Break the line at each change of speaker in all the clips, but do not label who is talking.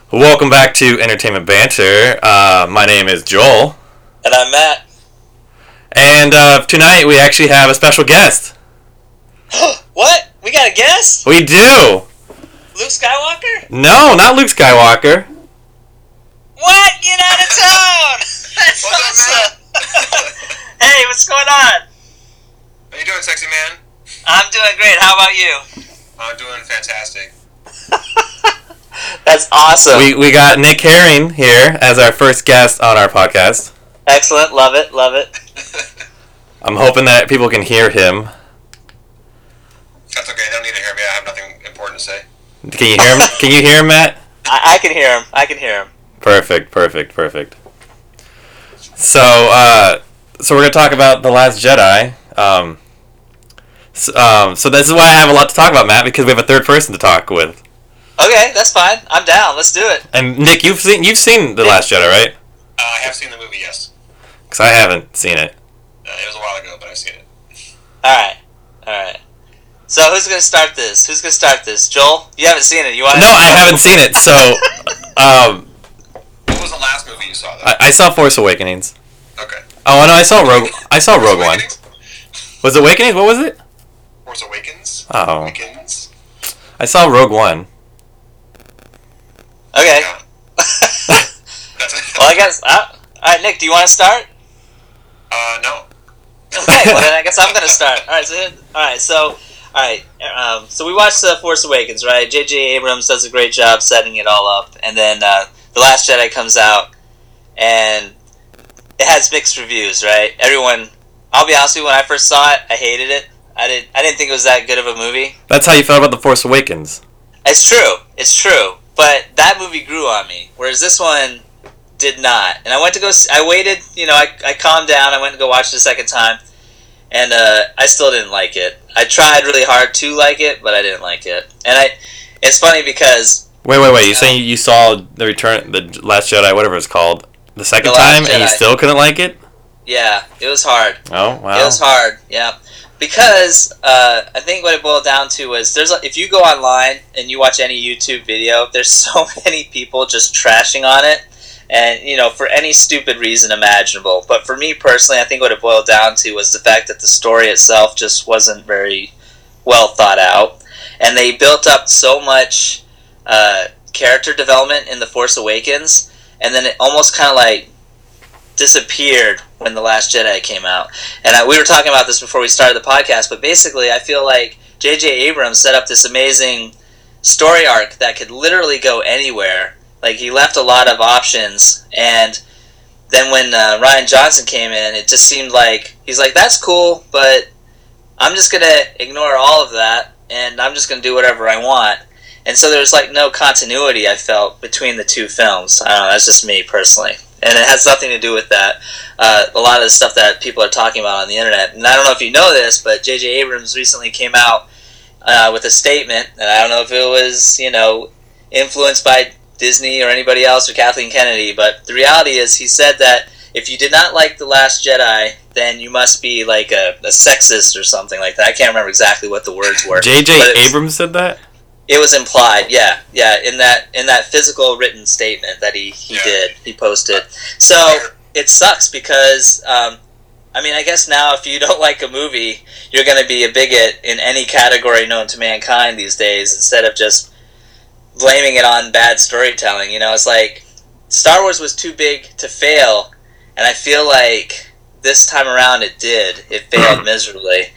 Welcome back to Entertainment Banter. My name is Joel.
And I'm Matt.
And tonight we actually have a special guest.
What? We got a guest?
We do!
Luke Skywalker?
No, not Luke Skywalker.
What? Get out of town! That's awesome! Hey, what's going on?
How you doing, sexy man?
I'm doing great. How about you?
I'm doing fantastic.
That's awesome.
We got Nick Herring here as our first guest on our podcast.
Excellent. Love it. Love it.
I'm hoping that people can hear him.
That's okay. They don't need to hear me. I have nothing important to say.
Can you hear him? Can you hear him, Matt?
I can hear him. I can hear him.
Perfect. So we're gonna talk about The Last Jedi. So this is why I have a lot to talk about, Matt, because we have a third person to talk with.
Okay, that's fine. I'm down. Let's do it.
And Nick, you've seen The Last Jedi, right?
I have seen the movie, yes.
Because I haven't seen it.
It was a while ago, but I've seen it.
All right. So who's gonna start this? Joel, you haven't seen it. You want?
No, I haven't seen it. So,
What was the last movie you saw, though?
I saw Force Awakens.
Okay.
Oh no, I saw Rogue One.
Awakenings?
Was it Awakenings? What was it?
Force Awakens?
Oh.
Awakens?
I saw Rogue One.
Okay.
Yeah. That's it.
Well, I guess. All right, Nick. Do you want to start?
No.
Okay. Well, then I guess I'm gonna start. All right. So we watched Force Awakens, right? J.J. Abrams does a great job setting it all up, and then The Last Jedi comes out, and it has mixed reviews, right? Everyone. I'll be honest with you. When I first saw it, I hated it. I didn't think it was that good of a movie.
That's how you felt about The Force Awakens.
It's true. But that movie grew on me, whereas this one did not. And I waited, I calmed down, I went to go watch it a second time, and I still didn't like it. I tried really hard to like it, but I didn't like it. And it's funny because...
Wait, you saying you saw The Last Jedi, whatever it's called, the second
The Last
time, and you
Jedi.
still couldn't like it?
Yeah, it was hard.
Oh, wow.
It was hard, yeah. Because I think what it boiled down to was if you go online and you watch any YouTube video, there's so many people just trashing on it, and for any stupid reason imaginable. But for me personally, I think what it boiled down to was the fact that the story itself just wasn't very well thought out, and they built up so much character development in The Force Awakens, and then it almost kind of like disappeared when The Last Jedi came out. And we were talking about this before we started the podcast, but basically I feel like J.J. Abrams set up this amazing story arc that could literally go anywhere. Like, he left a lot of options, and then when Rian Johnson came in, it just seemed like, he's like, that's cool, but I'm just going to ignore all of that, and I'm just going to do whatever I want. And so there's like no continuity, I felt, between the two films. I don't know, that's just me personally. And it has nothing to do with that. A lot of the stuff that people are talking about on the internet. And I don't know if you know this, but J.J. Abrams recently came out with a statement, and I don't know if it was, influenced by Disney or anybody else or Kathleen Kennedy, but the reality is he said that if you did not like The Last Jedi, then you must be like a sexist or something like that. I can't remember exactly what the words were.
J.J. Abrams said that?
It was implied, yeah, in that physical written statement that he posted. So it sucks because, I guess now if you don't like a movie, you're going to be a bigot in any category known to mankind these days, instead of just blaming it on bad storytelling. It's like Star Wars was too big to fail, and I feel like this time around it did. It failed miserably.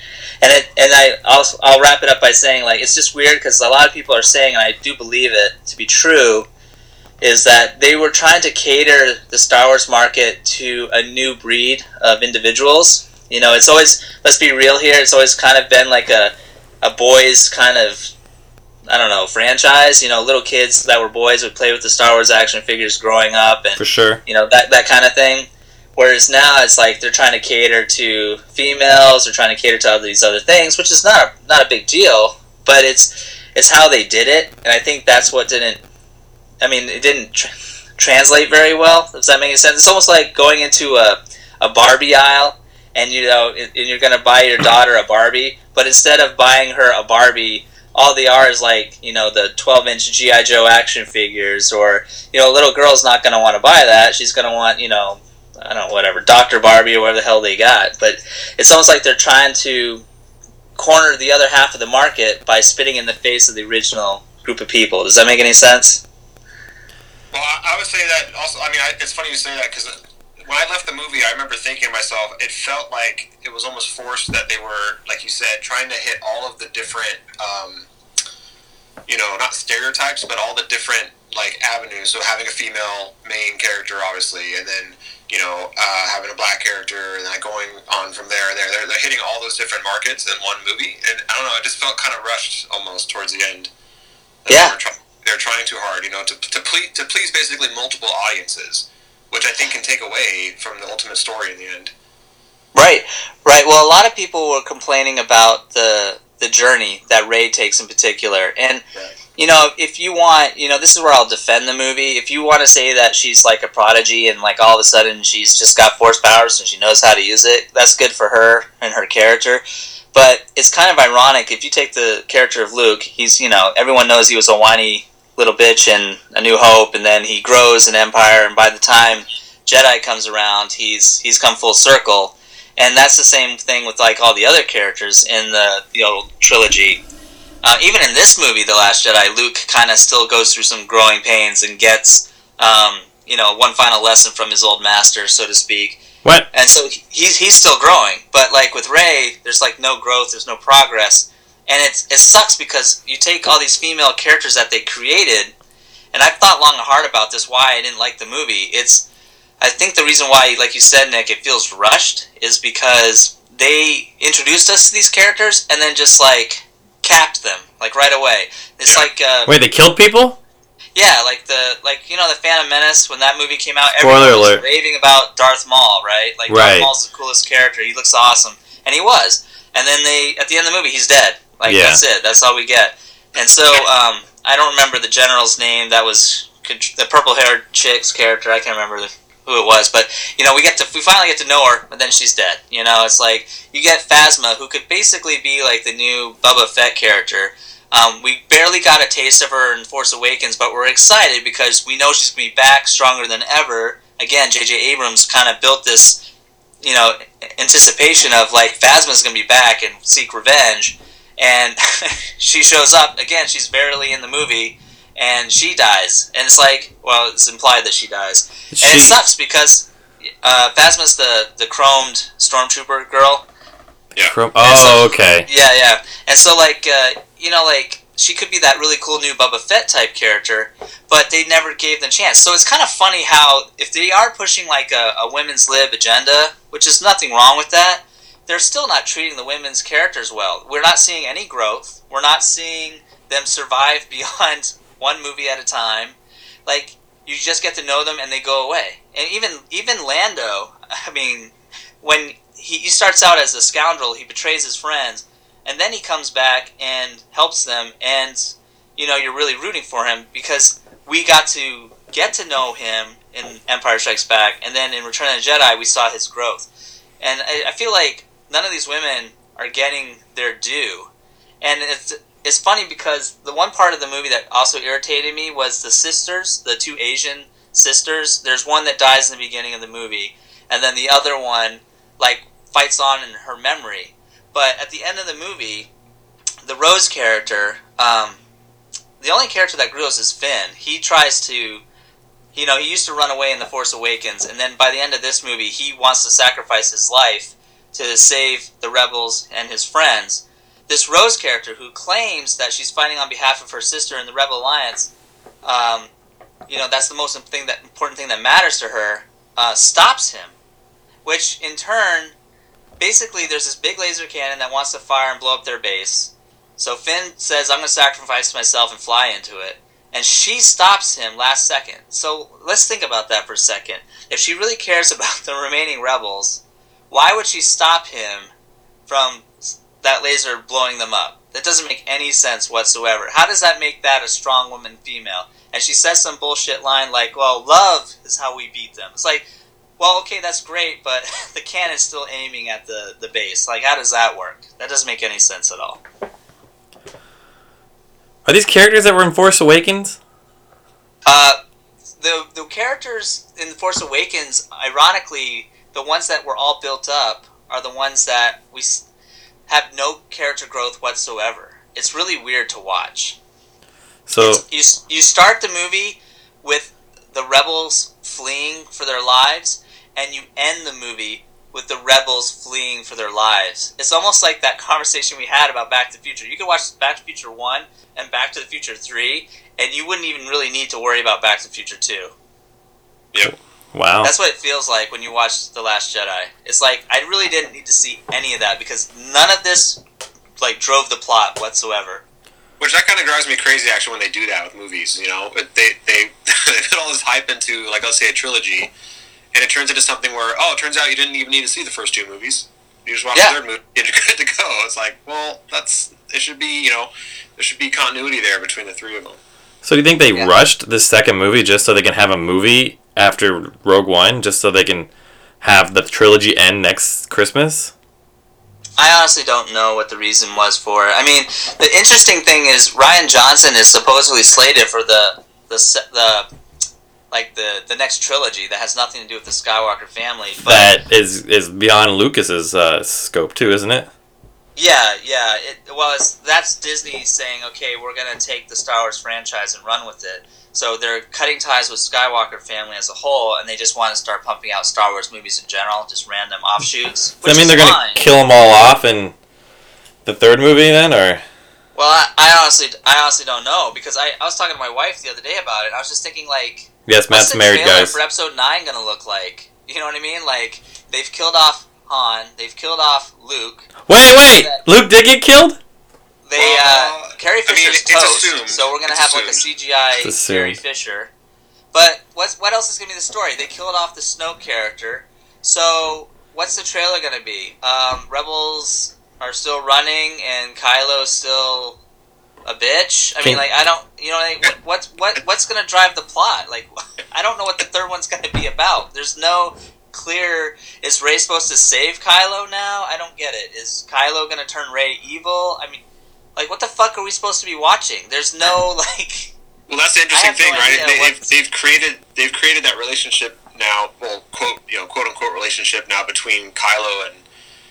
I'll wrap it up by saying, like, it's just weird because a lot of people are saying, and I do believe it to be true, is that they were trying to cater the Star Wars market to a new breed of individuals. It's always, let's be real here, it's always kind of been like a boys kind of, I don't know, franchise. Little kids that were boys would play with the Star Wars action figures growing up, and
for sure,
that kind of thing. Whereas now it's like they're trying to cater to females, they're trying to cater to all these other things, which is not a big deal, but it's how they did it, and I think that's what didn't translate very well. Does that make any sense? It's almost like going into a Barbie aisle, and you're going to buy your daughter a Barbie, but instead of buying her a Barbie all they are is like, the 12-inch G.I. Joe action figures, or, a little girl's not going to want to buy that. She's going to want, I don't know, whatever, Dr. Barbie or whatever the hell they got. But it's almost like they're trying to corner the other half of the market by spitting in the face of the original group of people. Does that make any sense?
Well, I would say that also. I mean, it's funny you say that because when I left the movie, I remember thinking to myself, it felt like it was almost forced that they were, like you said, trying to hit all of the different, not stereotypes, but all the different avenues. So having a female main character, obviously, and then having a black character, and then going on from there. They're hitting all those different markets in one movie, and I don't know. It just felt kind of rushed almost towards the end.
Yeah.
They're trying too hard, to please basically multiple audiences, which I think can take away from the ultimate story in the end.
Right. Well, a lot of people were complaining about the journey that Rey takes in particular, and if you want, this is where I'll defend the movie. If you want to say that she's like a prodigy and like all of a sudden she's just got force powers and she knows how to use it, that's good for her and her character. But it's kind of ironic if you take the character of Luke. He's, everyone knows he was a whiny little bitch in A New Hope, and then he grows in Empire, and by the time Jedi comes around, he's come full circle. And that's the same thing with like all the other characters in the old trilogy. Even in this movie, The Last Jedi, Luke kind of still goes through some growing pains and gets, one final lesson from his old master, so to speak.
What?
And so he's still growing, but like with Rey, there's like no growth, there's no progress, and it sucks because you take all these female characters that they created, and I've thought long and hard about this, why I didn't like the movie. I think the reason why, like you said, Nick, it feels rushed is because they introduced us to these characters and then just like capped them like right away. It's like
wait, they killed people?
Yeah, like the Phantom Menace, when that movie came out, everyone was raving about Darth Maul, right? Like Darth Maul's the coolest character. He looks awesome, and he was. And then at the end of the movie, he's dead. Like that's it. That's all we get. And so I don't remember the general's name. That was the purple-haired chick's character. I can't remember who it was, but we finally get to know her, but then she's dead. It's like you get Phasma, who could basically be like the new Boba Fett character. We barely got a taste of her in Force Awakens, but we're excited because we know she's going to be back stronger than ever. Again, J.J. Abrams kind of built this, anticipation of like Phasma's going to be back and seek revenge, and she shows up again. She's barely in the movie, and she dies, and it's like, well, it's implied that she dies, and it sucks because Phasma's the chromed stormtrooper girl.
Yeah.
Okay.
Yeah. And so like she could be that really cool new Boba Fett type character, but they never gave them a chance. So it's kind of funny how if they are pushing like a women's lib agenda, which is nothing wrong with that, they're still not treating the women's characters well. We're not seeing any growth. We're not seeing them survive beyond one movie at a time. Like, you just get to know them and they go away. And even Lando, I mean, when he starts out as a scoundrel, he betrays his friends, and then he comes back and helps them, and you're really rooting for him because we got to get to know him in Empire Strikes Back, and then in Return of the Jedi we saw his growth. And I feel like none of these women are getting their due. And it's funny because the one part of the movie that also irritated me was the sisters, the two Asian sisters. There's one that dies in the beginning of the movie, and then the other one like fights on in her memory. But at the end of the movie, the Rose character, the only character that grows is Finn. He tries to, he used to run away in The Force Awakens, and then by the end of this movie, he wants to sacrifice his life to save the rebels and his friends. This Rose character, who claims that she's fighting on behalf of her sister in the Rebel Alliance, that's the most important thing that matters to her, stops him. Which, in turn, basically there's this big laser cannon that wants to fire and blow up their base. So Finn says, I'm going to sacrifice myself and fly into it. And she stops him last second. So let's think about that for a second. If she really cares about the remaining rebels, why would she stop him from that laser blowing them up? That doesn't make any sense whatsoever. How does that make that a strong woman female? And she says some bullshit line like, well, love is how we beat them. It's like, well, okay, that's great, but the cannon's still aiming at the base. Like, how does that work? That doesn't make any sense at all.
Are these characters that were in Force Awakens?
The characters in The Force Awakens, ironically, the ones that were all built up are the ones that have no character growth whatsoever. It's really weird to watch.
So
you start the movie with the rebels fleeing for their lives, and you end the movie with the rebels fleeing for their lives. It's almost like that conversation we had about Back to the Future. You could watch Back to the Future 1 and Back to the Future 3, and you wouldn't even really need to worry about Back to the Future 2.
Yep.
wow.
That's what it feels like when you watch The Last Jedi. It's like, I really didn't need to see any of that, because none of this drove the plot whatsoever.
Which that kind of drives me crazy, actually, when they do that with movies. You know, they put all this hype into, let's say, a trilogy, and it turns into something where, it turns out you didn't even need to see the first two movies. You just watch the third movie and you're good to go. It's like, well, it should be, there should be continuity there between the three of them.
So do you think they rushed the second movie just so they can have a movie after Rogue One, just so they can have the trilogy end next Christmas?
I honestly don't know what the reason was for it. I mean, the interesting thing is Rian Johnson is supposedly slated for the next trilogy that has nothing to do with the Skywalker family. But
that is beyond Lucas's scope too, isn't it?
Yeah. That's Disney saying, okay, we're gonna take the Star Wars franchise and run with it. So they're cutting ties with Skywalker family as a whole, and they just want to start pumping out Star Wars movies in general, just random offshoots.
Which they're going to kill them all off in the third movie then, or?
Well, I honestly don't know, because I was talking to my wife the other day about it. I was just thinking,
yes, Matt's married, guys.
For Episode 9 going to look like? You know what I mean? They've killed off Han, they've killed off Luke.
Wait! Luke did get killed?
Carrie Fisher's toast,
assumed.
So we're gonna have a CGI Carrie Fisher. But what else is gonna be the story? They killed off the Snoke character. So what's the trailer gonna be? Rebels are still running and Kylo's still a bitch. I mean, I don't. What's gonna drive the plot? I don't know what the third one's gonna be about. There's no clear. Is Rey supposed to save Kylo now? I don't get it. Is Kylo gonna turn Rey evil? I mean. What the fuck are we supposed to be watching? There's no,
Well, that's the interesting thing, right? They've created that relationship now, well, quote unquote relationship now between Kylo and,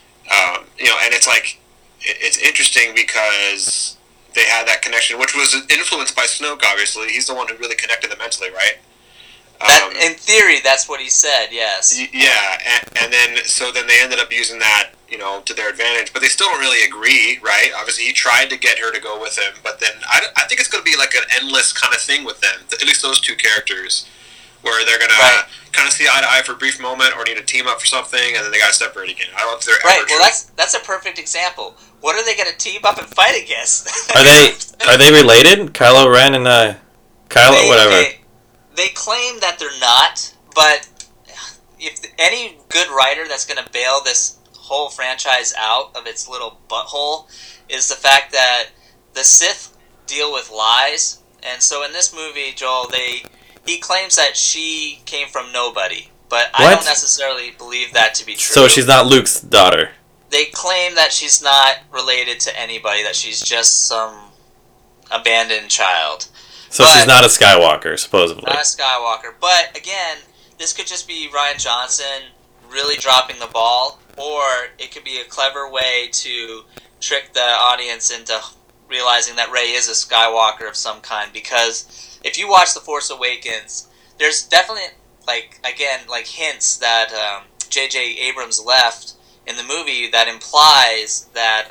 and it's it's interesting because they had that connection, which was influenced by Snoke, obviously. He's the one who really connected them mentally, right?
In theory, that's what he said, yes.
Yeah, and then they ended up using that, to their advantage, but they still don't really agree, right? Obviously, he tried to get her to go with him, but then I think it's going to be an endless kind of thing with them, at least those two characters, where they're going to kind of see eye to eye for a brief moment or need to team up for something, and then they got to separate again. I don't know if they're ever
well, that's a perfect example. What are they going to team up and fight against?
Are they related? Kylo Ren and Kylo, whatever.
They claim that they're not, but if any good writer that's going to bail this whole franchise out of its little butthole is the fact that the Sith deal with lies, and so in this movie, Joel, he claims that she came from nobody, but I don't necessarily believe that to be true.
So she's not Luke's daughter.
They claim that she's not related to anybody, that she's just some abandoned child.
So she's not a Skywalker, supposedly.
Not a Skywalker. But, again, this could just be Rian Johnson really dropping the ball, or it could be a clever way to trick the audience into realizing that Rey is a Skywalker of some kind. Because if you watch The Force Awakens, there's definitely, hints that J.J. Abrams left in the movie that implies that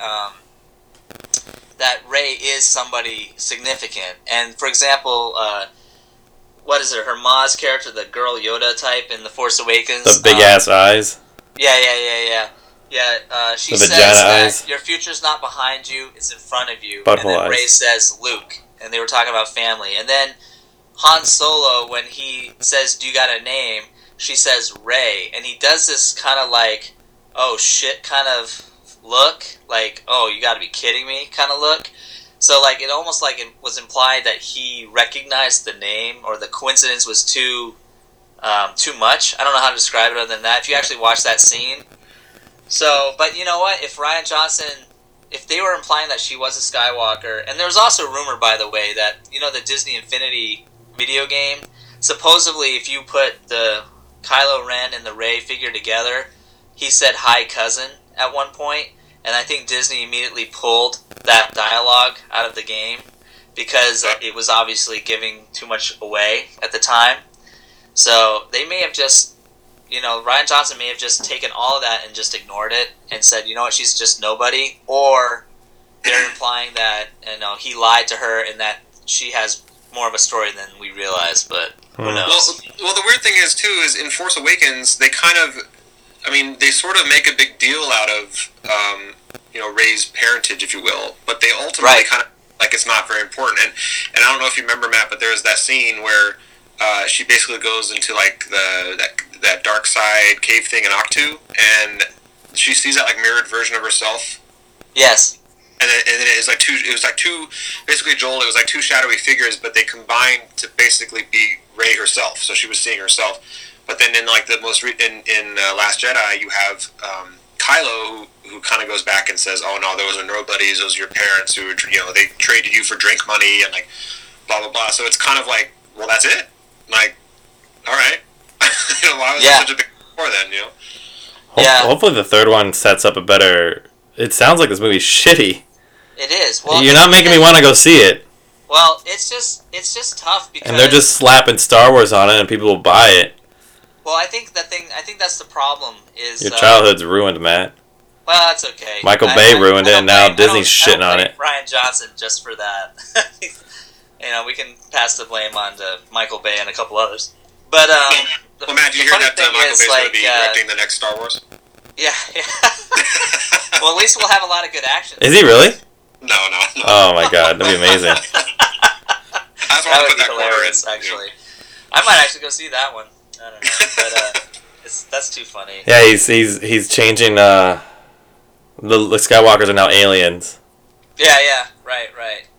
that Rey is somebody significant. And, for example, what is it, her Maz character, the girl Yoda type in The Force Awakens?
The big-ass eyes?
Yeah. She says that your future's not behind you, it's in front of you.
Butthole
and then
eyes.
Rey says Luke, and they were talking about family. And then Han Solo, when he says, do you got a name, she says Rey. And he does this kind of oh shit kind of look, oh, you gotta be kidding me kind of look. So it almost it was implied that he recognized the name, or the coincidence was too much. I don't know how to describe it other than that. If you actually watch that scene. So, but you know what? If Rian Johnson if they were implying that she was a Skywalker, and there was also a rumor, by the way, that the Disney Infinity video game, supposedly if you put the Kylo Ren and the Rey figure together, he said "Hi, cousin" at one point, and I think Disney immediately pulled that dialogue out of the game because it was obviously giving too much away at the time. So they may have just, Rian Johnson may have just taken all of that and just ignored it and said, you know what, she's just nobody, or they're implying that he lied to her and that she has more of a story than we realize, but who knows?
Well, the weird thing is, too, is in Force Awakens, they kind of, they sort of make a big deal out of, Rey's parentage, if you will, but they ultimately kind of, like, it's not very important. And I don't know if you remember, Matt, but there's that scene where she basically goes into, like, that dark side cave thing in Octu, and she sees that, like, mirrored version of herself.
Yes.
And then it was like two, basically, Joel, it was like two shadowy figures, but they combined to basically be Rey herself. So she was seeing herself. But then in like the most in Last Jedi, you have Kylo who kind of goes back and says, "Oh no, those are nobodies. Those are your parents who they traded you for drink money and like blah blah blah." So it's kind of like, well, that's it. Like, all right, why was it such a big war then?
Hopefully the third one sets up a better. It sounds like this movie's shitty.
It is. Well,
you're not making me want to go see it.
Well, it's just tough because.
And they're just slapping Star Wars on it, and people will buy it.
Well, I think that's the problem. Is
your childhood's ruined, Matt.
Well, that's okay.
Michael Bay ruined it, and now Disney's shitting on it.
Rian Johnson just for that. We can pass the blame on to Michael Bay and a couple others. But
well, Matt, did you hear that Michael Bay's going to be directing the next Star Wars?
Yeah. Well, at least we'll have a lot of good action.
Is he really?
No.
Oh my god, that'd be amazing.
That would be hilarious, actually. I might actually go see that one. I don't know, but that's too funny.
Yeah, he's changing. The Skywalkers are now aliens.
Yeah, right.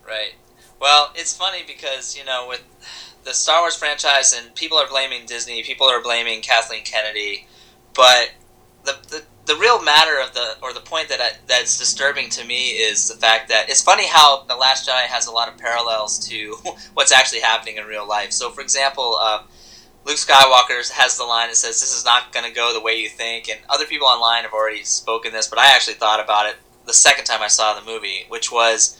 Well, it's funny because with the Star Wars franchise, and people are blaming Disney, people are blaming Kathleen Kennedy, but the real matter of the point that's disturbing to me is the fact that it's funny how The Last Jedi has a lot of parallels to what's actually happening in real life. So, for example, Luke Skywalker has the line that says, "This is not going to go the way you think," and other people online have already spoken this, but I actually thought about it the second time I saw the movie, which was,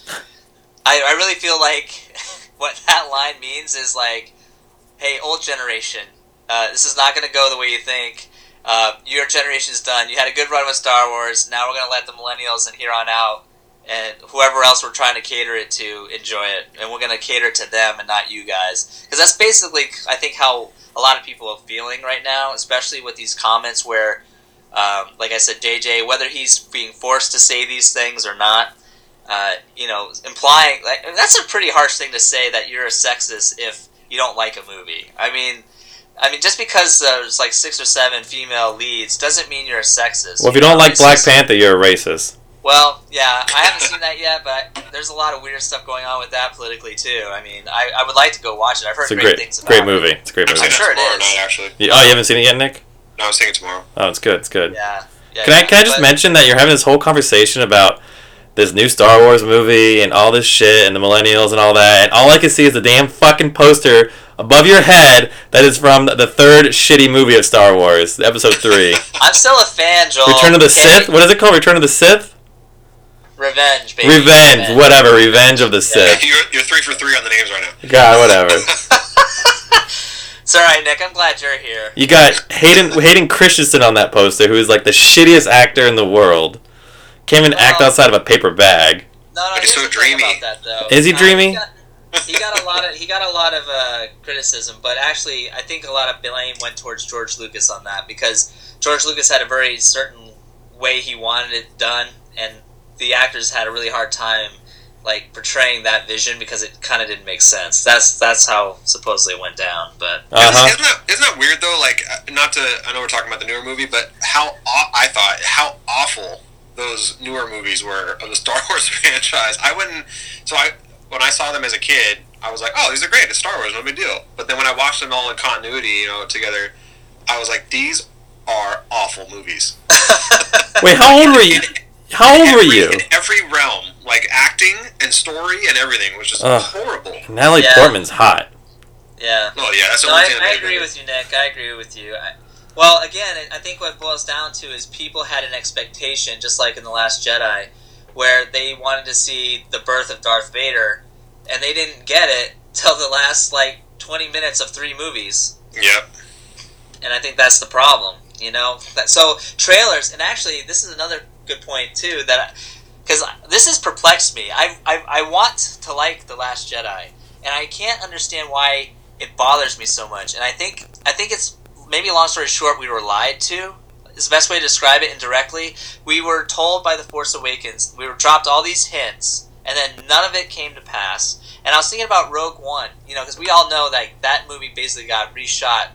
I really feel like what that line means is like, hey, old generation, this is not going to go the way you think. Your generation's done. You had a good run with Star Wars. Now we're going to let the millennials and here on out and whoever else we're trying to cater it to enjoy it. And we're going to cater to them and not you guys. Because that's basically, I think, how a lot of people are feeling right now, especially with these comments where, like I said, JJ, whether he's being forced to say these things or not, implying, like, that's a pretty harsh thing to say, that you're a sexist if you don't like a movie. I mean, just because there's like 6 or 7 female leads doesn't mean you're a sexist.
Well, if you don't like Black Panther, you're a racist.
Well, yeah, I haven't seen that yet, but there's a lot of weird stuff going on with that politically too. I mean, I would like to go watch it. I've heard great things about it.
Great movie. It's a great movie.
I'm sure it is.
Night, actually.
You haven't seen it yet, Nick?
No, I'm seeing it tomorrow.
Oh, it's good. It's good.
Yeah.
Can I just mention that you're having this whole conversation about this new Star Wars movie and all this shit and the millennials and all that, and all I can see is the damn fucking poster above your head that is from the third shitty movie of Star Wars, Episode 3.
I'm still a fan, Joel.
Return of the Sith? What is it called? Return of the Sith?
Revenge, baby.
Revenge. Whatever. Revenge of the Sith.
You're 3 for 3 on the names right now.
God, whatever.
It's alright, Nick. I'm glad you're here.
You got Hayden Christensen on that poster, who is like the shittiest actor in the world. Can't even act outside of a paper bag.
No,
he's so dreamy.
About that, though.
Is he dreamy?
He got a lot of criticism, but actually, I think a lot of blame went towards George Lucas on that, because George Lucas had a very certain way he wanted it done, and the actors had a really hard time like portraying that vision because it kind of didn't make sense. That's how supposedly it went down. But
isn't that weird though? Like, I know we're talking about the newer movie, but how awful those newer movies were of the Star Wars franchise. When I saw them as a kid, I was like, oh, these are great. It's Star Wars, no big deal. But then when I watched them all in continuity, together, I was like, these are awful movies.
Wait, how old were you? How old were you?
In every realm, like acting and story and everything, was just horrible.
Natalie Portman's hot.
Yeah.
Oh yeah, that's the
No,
only thing
I agree with you, Nick. I agree with you. Well, again, I think what it boils down to is people had an expectation, just like in The Last Jedi, where they wanted to see the birth of Darth Vader, and they didn't get it till the last, 20 minutes of 3 movies.
Yep.
And I think that's the problem, So, trailers, and actually, this is another good point, too, because this has perplexed me. I want to like The Last Jedi, and I can't understand why it bothers me so much. And I think it's, maybe long story short, we were lied to, is the best way to describe it indirectly. We were told by The Force Awakens, we were dropped all these hints, and then none of it came to pass. And I was thinking about Rogue One, because we all know that movie basically got reshot,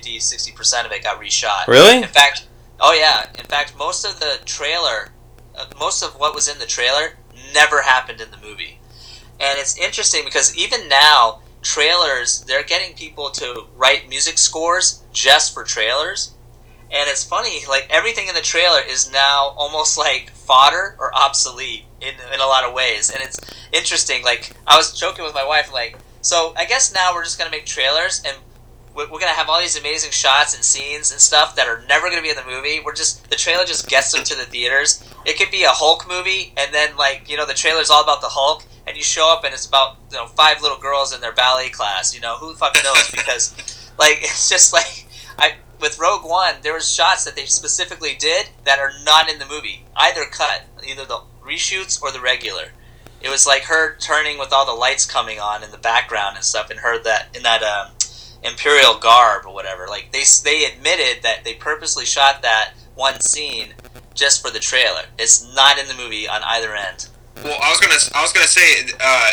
50-60% of it got reshot.
Really?
In fact, oh yeah. In fact, most of the trailer, most of what was in the trailer never happened in the movie. And it's interesting because even now, trailers, they're getting people to write music scores just for trailers. And it's funny, everything in the trailer is now almost like fodder or obsolete in a lot of ways. And it's interesting, I was joking with my wife, so I guess now we're just going to make trailers and we're going to have all these amazing shots and scenes and stuff that are never going to be in the movie. The trailer just gets them to the theaters. It could be a Hulk movie, and then, the trailer's all about the Hulk, and you show up and it's about, 5 little girls in their ballet class, who the fuck knows, because, it's just, with Rogue One, there was shots that they specifically did that are not in the movie. Either cut, either the reshoots or the regular. It was like her turning with all the lights coming on in the background and stuff, and her in that Imperial garb or whatever. They admitted that they purposely shot that one scene just for the trailer. It's not in the movie on either end.
Well, I was gonna say,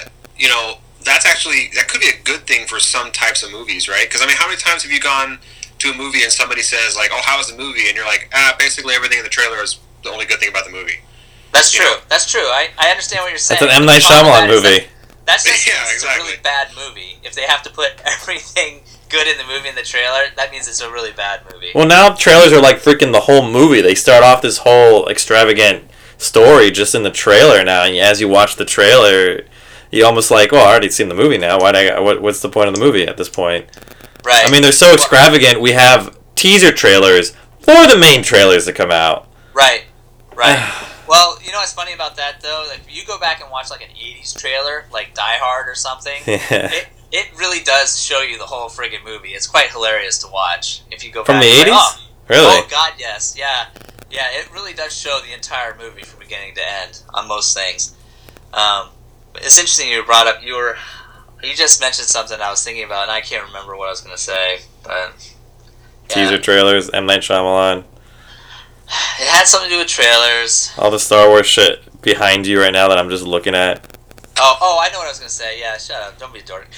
that could be a good thing for some types of movies, right? Because how many times have you gone to a movie and somebody says "Oh, how was the movie?" and you're like, basically everything in the trailer is the only good thing about the movie.
That's true. That's true. I understand what you're saying.
That's an M. Night Shyamalan movie.
That's just
exactly.
a really bad movie. If they have to put everything good in the movie in the trailer, that means it's a really bad movie.
Well, now trailers are freaking the whole movie. They start off this whole extravagant story just in the trailer now, and as you watch the trailer, you almost I already seen the movie now. What's the point of the movie at this point?
Right.
They're so extravagant. We have teaser trailers for the main trailers to come out.
Right. Well, what's funny about that, though? If you go back and watch an 80s trailer, like Die Hard or something, it really does show you the whole friggin' movie. It's quite hilarious to watch if you go
from
back.
The 80s? Really?
Oh, God, yes. Yeah, it really does show the entire movie from beginning to end on most things. But it's interesting you brought up, you just mentioned something I was thinking about, and I can't remember what I was going to say, but... Yeah.
Teaser trailers, M. Night Shyamalan.
It had something to do with trailers.
All the Star Wars shit behind you right now that I'm just looking at.
Oh, I know what I was going to say. Yeah, shut up. Don't be a dork.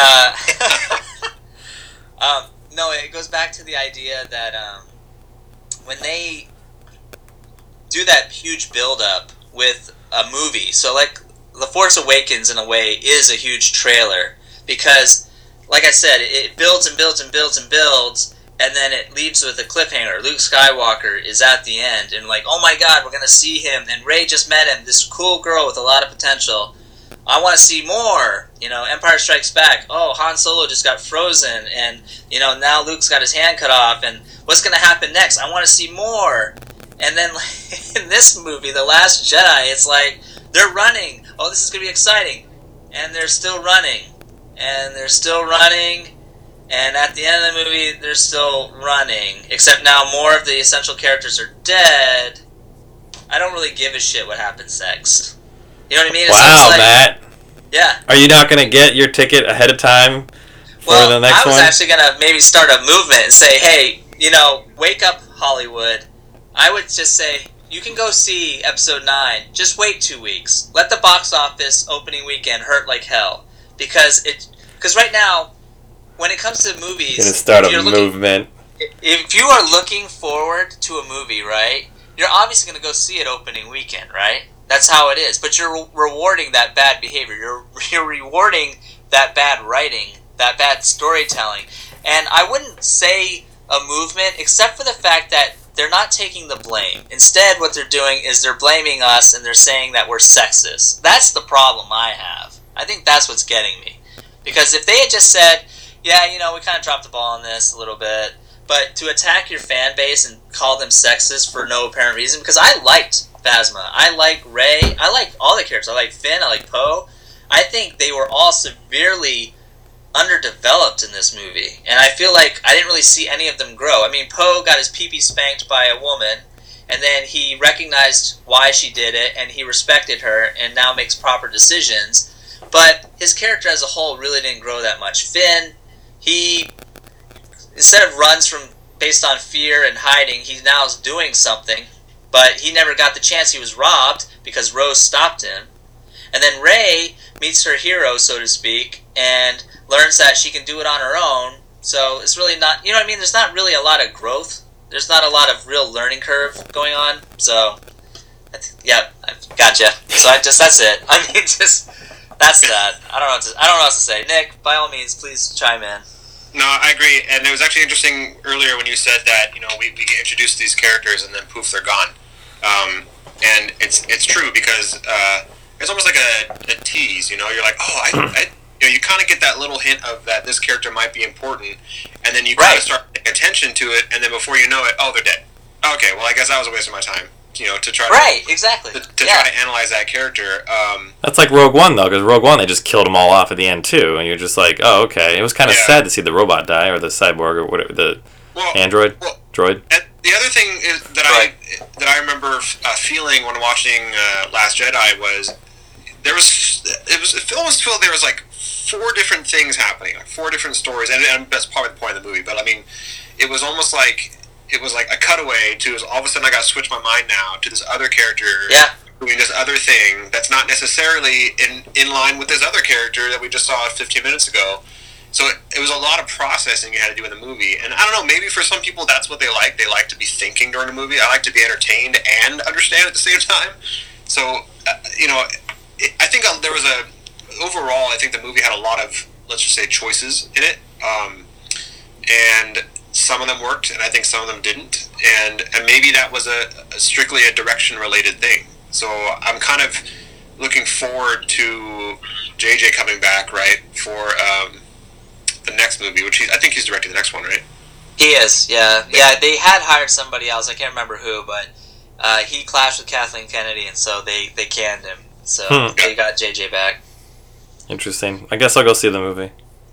No, it goes back to the idea that when they do that huge build-up with a movie, so The Force Awakens, in a way, is a huge trailer, because, like I said, it builds and builds and builds and builds, and then it leaves with a cliffhanger. Luke Skywalker is at the end, and oh my god, we're going to see him, and Rey just met him, this cool girl with a lot of potential. I want to see more. Empire Strikes Back. Oh, Han Solo just got frozen, and, now Luke's got his hand cut off, and what's going to happen next? I want to see more. And then, in this movie, The Last Jedi, it's they're running. Oh, this is going to be exciting. And they're still running. And they're still running. And at the end of the movie, they're still running. Except now more of the essential characters are dead. I don't really give a shit what happens next. You know what I mean?
Wow, Matt.
Yeah.
Are you not going to get your ticket ahead of time for the next one?
I was actually going to maybe start a movement and say, hey, wake up, Hollywood. I would just say, you can go see Episode 9. Just wait 2 weeks. Let the box office opening weekend hurt like hell. Because right now, when it comes to movies...
You're going to start a movement.
If you are looking forward to a movie, right, you're obviously going to go see it opening weekend, right? That's how it is. But you're rewarding that bad behavior. You're rewarding that bad writing, that bad storytelling. And I wouldn't say a movement, except for the fact that they're not taking the blame. Instead, what they're doing is they're blaming us and they're saying that we're sexist. That's the problem I have. I think that's what's getting me. Because if they had just said, yeah, you know, we kind of dropped the ball on this a little bit, but to attack your fan base and call them sexist for no apparent reason, because I liked Phasma, I like Rey, I like all the characters, I like Finn, I like Poe. I think they were all severely underdeveloped in this movie, and I feel like I didn't really see any of them grow. I mean, Poe got his pee-pee spanked by a woman, and then he recognized why she did it, and he respected her, and now makes proper decisions. But his character as a whole really didn't grow that much. Finn, he, instead of runs from based on fear and hiding, he now is doing something, but he never got the chance. He was robbed because Rose stopped him. And then Rey meets her hero, so to speak, and learns that she can do it on her own. So it's really not, you know what I mean? There's not really a lot of growth. There's not a lot of real learning curve going on. So, yeah, gotcha. So that's it. I mean, just that's that. I don't know what else to say. Nick, by all means, please chime in.
No, I agree, and it was actually interesting earlier when you said that, you know, we get introduced to these characters and then poof, they're gone. And it's true because it's almost like a tease, you know. You're like, oh, you know, you kind of get that little hint of that this character might be important, and then you kind of start paying attention to it, and then before you know it, oh, they're dead. Okay, well, I guess that was a waste of my time, you know, to try to try to analyze that character.
That's like Rogue One, though, because Rogue One, they just killed them all off at the end, too, and you're just like, oh, okay. It was kind of sad to see the robot die, or the cyborg, or whatever, the android, droid.
And the other thing is that I remember feeling when watching Last Jedi was it almost felt there was like 4 different things happening, like 4 different stories, and that's probably the point of the movie. But I mean, it was almost like a cutaway to all of a sudden I got to switch my mind now to this other character doing this other thing that's not necessarily in line with this other character that we just saw 15 minutes ago. So it was a lot of processing you had to do in the movie, and I don't know, maybe for some people that's what they like. They like to be thinking during the movie. I like to be entertained and understand at the same time. So you know, I think there was overall, I think the movie had a lot of, let's just say, choices in it, and some of them worked, and I think some of them didn't, and maybe that was strictly a direction-related thing. So I'm kind of looking forward to JJ coming back, right, for the next movie, which I think he's directing the next one, right?
He is, yeah. They had hired somebody else, I can't remember who, but he clashed with Kathleen Kennedy, and so they canned him. So they got JJ back.
Interesting. I guess I'll go see the movie.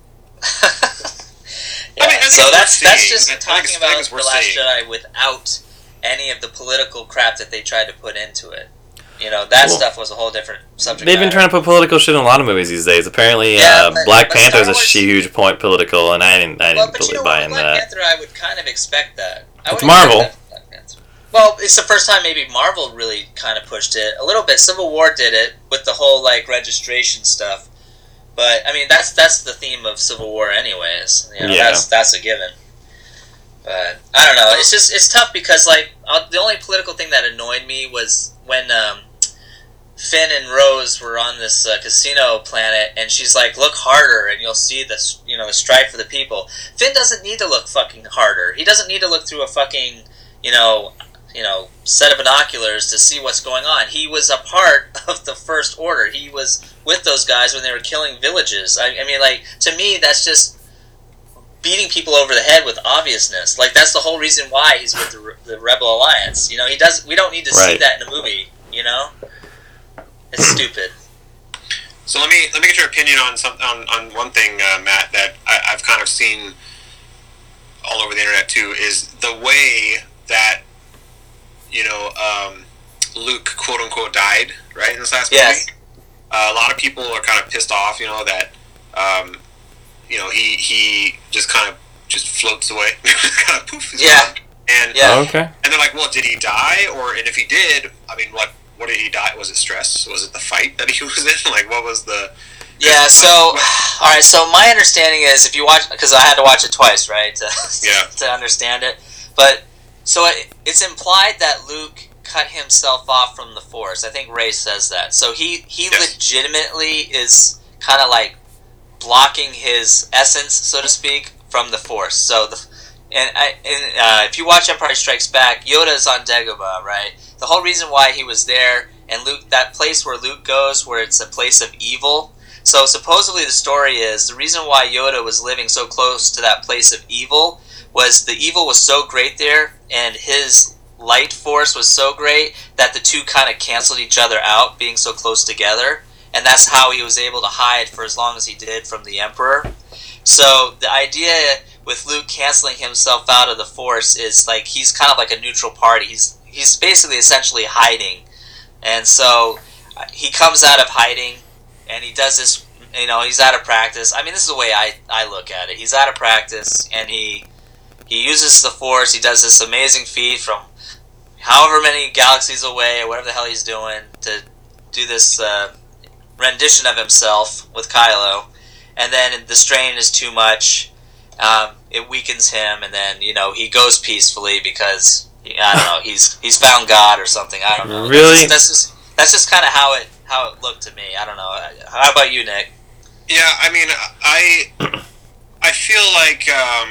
I mean, so that's just talking about The Last Jedi without any of the political crap that they tried to put into it. You know, that stuff was a whole different subject.
They've been trying to put political shit in a lot of movies these days. Apparently, Black Panther is a huge point political, and I didn't totally buy into that.
Black Panther, I would kind of expect that.
It's Marvel.
Well, it's the first time maybe Marvel really kind of pushed it a little bit. Civil War did it with the whole like registration stuff, but I mean that's the theme of Civil War, anyways. You know, that's a given. But I don't know. It's tough because like the only political thing that annoyed me was when Finn and Rose were on this casino planet, and she's like, "Look harder, and you'll see the the strife for the people." Finn doesn't need to look fucking harder. He doesn't need to look through a fucking set of binoculars to see what's going on. He was a part of the First Order. He was with those guys when they were killing villages. I mean, like, to me, that's just beating people over the head with obviousness. Like, that's the whole reason why he's with the Rebel Alliance. You know, we don't need to see that in a movie, you know? It's stupid.
So let me get your opinion on one thing, Matt, that I've kind of seen all over the internet too, is the way that Luke quote unquote died, right, in this last movie. A lot of people are kind of pissed off, that he just kind of just floats away, kind of poof. And they're like, well, did he die? And if he did, I mean, what did he die? Was it stress? Was it the fight that he was in? Like, what was the?
Yeah. So, all right. So my understanding is, if you watch, because I had to watch it twice, right, to understand it. But so it's implied that Luke cut himself off from the Force. I think Rey says that. So he legitimately is kind of like blocking his essence, so to speak, from the Force. So if you watch Empire Strikes Back, Yoda is on Dagobah, right? The whole reason why he was there, and Luke, that place where Luke goes, where it's a place of evil. So supposedly the story is the reason why Yoda was living so close to that place of evil was the evil was so great there, and his light force was so great that the two kind of canceled each other out, being so close together, and that's how he was able to hide for as long as he did from the Emperor. So the idea with Luke canceling himself out of the Force is like he's kind of like a neutral party. He's basically essentially hiding, and so he comes out of hiding, and he does this. He's out of practice. I mean, this is the way I look at it. He's out of practice, and he uses the Force. He does this amazing feat from however many galaxies away, or whatever the hell he's doing, to do this rendition of himself with Kylo, and then the strain is too much. It weakens him, and then he goes peacefully because I don't know he's found God or something. I don't know.
Really,
that's just kind of how it looked to me. I don't know. How about you, Nick?
Yeah, I mean, I feel like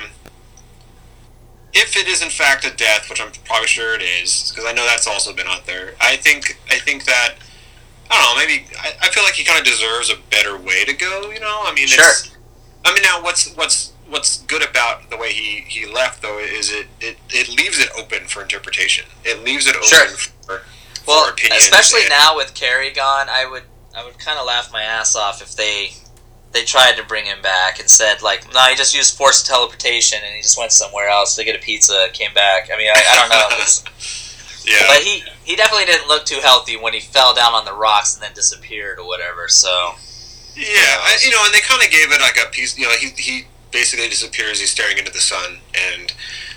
if it is in fact a death, which I'm probably sure it is, because I know that's also been out there. I think that I don't know. Maybe I feel like he kind of deserves a better way to go. I mean,
sure.
Now what's good about the way he left though is it leaves it open for interpretation. It leaves it open
sure.
for opinion.
Especially now with Carrie gone, I would kind of laugh my ass off if they tried to bring him back and said like, no, he just used force teleportation and he just went somewhere else to get a pizza, came back. I mean, I don't know.
Yeah.
But he definitely didn't look too healthy when he fell down on the rocks and then disappeared or whatever. So.
Yeah, and they kind of gave it like a piece. He basically disappears. He's staring into the sun, and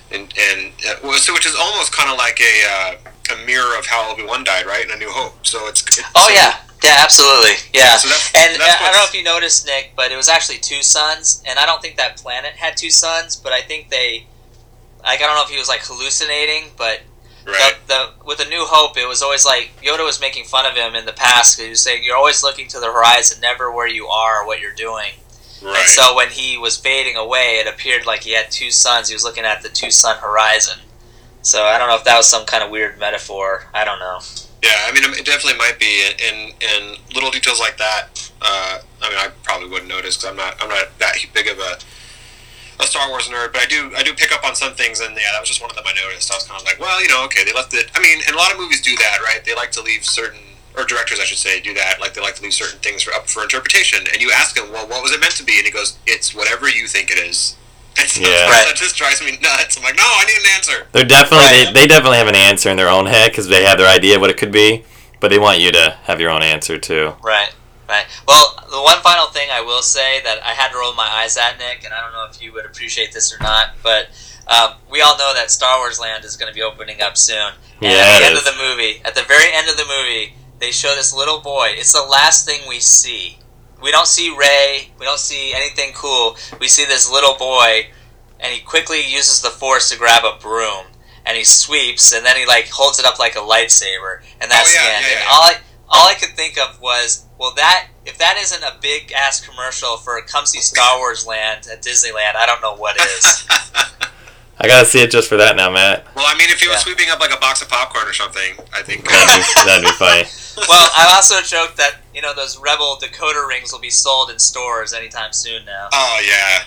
so which is almost kind of like a mirror of how Obi-Wan died, right? In A New Hope. So it's
yeah, absolutely, yeah. So
that's
I don't know if you noticed, Nick, but it was actually two suns, and I don't think that planet had two suns, but I think I don't know if he was like hallucinating, but.
Right.
With A New Hope, it was always like Yoda was making fun of him in the past. He was saying, "You're always looking to the horizon, never where you are or what you're doing."
Right.
And so when he was fading away, it appeared like he had two suns. He was looking at the two-sun horizon. So I don't know if that was some kind of weird metaphor. I don't know.
Yeah, I mean, it definitely might be, and little details like that. I mean, I probably wouldn't notice because I'm not that big of a Star Wars nerd, but I do pick up on some things, and yeah, that was just one of them I noticed. I was kind of like, well, okay, they left it. I mean, and a lot of movies do that, right? They like to leave certain, or directors, I should say, do that. Like they like to leave certain things up for interpretation. And you ask him, well, what was it meant to be? And he goes, it's whatever you think it is. And so that just drives me nuts. I'm like, no, I need an answer.
They're definitely they definitely have an answer in their own head because they have their idea of what it could be, but they want you to have your own answer too.
Right. Well, the one final thing I will say that I had to roll my eyes at, Nick, and I don't know if you would appreciate this or not, but we all know that Star Wars Land is going to be opening up soon. And at the end of the movie, at the very end of the movie, they show this little boy. It's the last thing we see. We don't see Rey. We don't see anything cool. We see this little boy, and he quickly uses the Force to grab a broom, and he sweeps, and then he holds it up like a lightsaber, and that's the end. And all I could think of was, well, if that isn't a big ass commercial for Come See Star Wars Land at Disneyland, I don't know what is.
I gotta see it just for that now, Matt.
Well, I mean, if he was sweeping up like a box of popcorn or something, I think
that'd be funny.
Well, I also joked that those Rebel decoder rings will be sold in stores anytime soon now.
Oh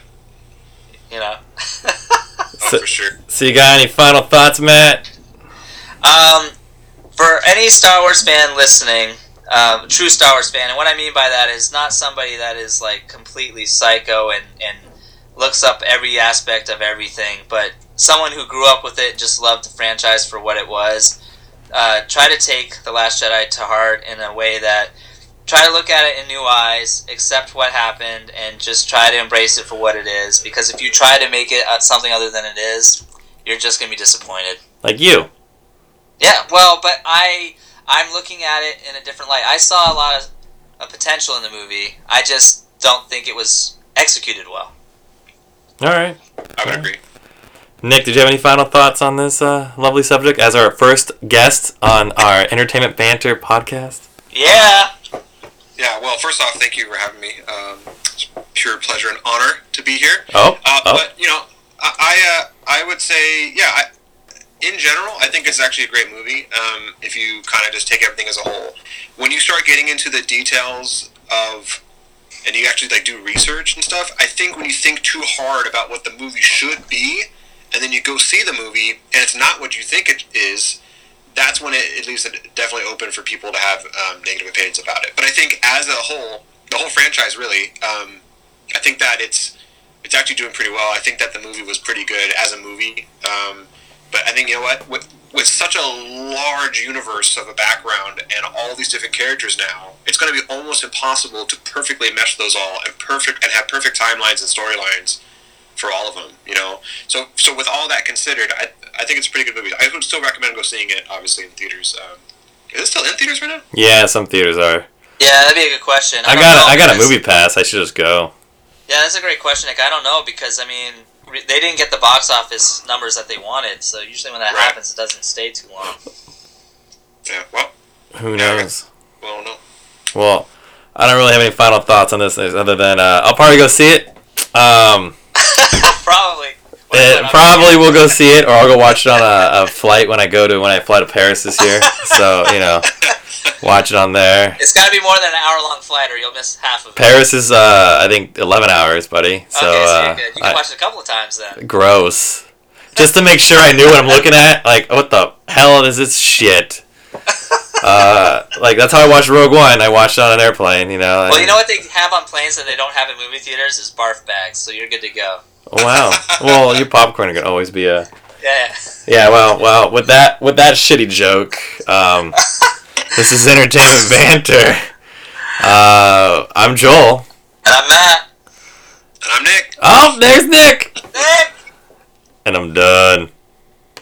yeah. For sure.
So you got any final thoughts, Matt?
For any Star Wars fan listening, true Star Wars fan, and what I mean by that is not somebody that is completely psycho and looks up every aspect of everything, but someone who grew up with it and just loved the franchise for what it was. Try to take The Last Jedi to heart in a way that try to look at it in new eyes, accept what happened, and just try to embrace it for what it is. Because if you try to make it something other than it is, you're just going to be disappointed.
Like you.
Yeah, well, but I'm looking at it in a different light. I saw a lot of potential in the movie. I just don't think it was executed well.
All right.
I would agree.
Nick, did you have any final thoughts on this lovely subject as our first guest on our Entertainment Banter podcast?
Yeah.
Yeah, well, first off, thank you for having me. It's pure pleasure and honor to be here.
Oh.
But, I I would say, yeah. In general, I think it's actually a great movie. If you kind of just take everything as a whole, when you start getting into the details of, and you actually like do research and stuff, I think when you think too hard about what the movie should be, and then you go see the movie and it's not what you think it is, that's when it leaves it definitely open for people to have negative opinions about it. But I think as a whole, the whole franchise really, I think that it's actually doing pretty well. I think that the movie was pretty good as a movie. But I think, you know what, with such a large universe of a background and all these different characters now, it's going to be almost impossible to perfectly mesh those all and have perfect timelines and storylines for all of them, you know? So with all that considered, I think it's a pretty good movie. I would still recommend go seeing it, obviously, in theaters. Is it still in theaters right now?
Yeah, some theaters are.
Yeah, that'd be a good question.
I got a movie pass. I should just go.
Yeah, that's a great question, Nick. I don't know, because, I mean, they didn't get the box office numbers that they wanted, so usually when that happens, it doesn't stay too long.
Yeah, well.
Who knows?
Well, no.
Well, I don't really have any final thoughts on this other than I'll probably go see it.
Probably.
Probably will go see it, or I'll go watch it on a flight when I fly to Paris this year. So, watch it on there.
It's got to be more than an hour-long flight, or you'll miss half of it.
Paris is, I think, 11 hours, buddy. So,
okay, so you're good. You can watch it a couple of times then.
Gross. Just to make sure I knew what I'm looking at. Like, what the hell is this shit? That's how I watched Rogue One. I watched it on an airplane,
Well, you know what they have on planes that they don't have in movie theaters is barf bags, so you're good to go.
Oh, wow. Well, your popcorn can always be a...
Yeah.
Yeah, well, with that shitty joke, this is Entertainment Banter. I'm Joel.
And I'm Matt.
And I'm Nick.
Oh, there's Nick!
Nick!
And I'm done.